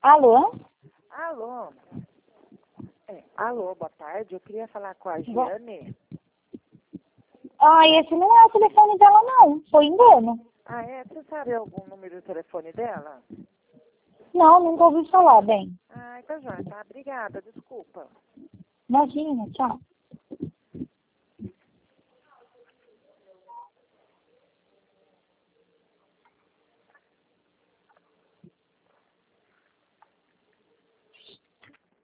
Alô? Alô? Alô, boa tarde. Eu queria falar com a Giane. Esse não é o telefone dela, não. Foi engano. Ah, é? Você sabe algum número de telefone dela? Não, nunca ouvi falar, bem. Ah, então já, tá. Obrigada, desculpa. Imagina, tchau.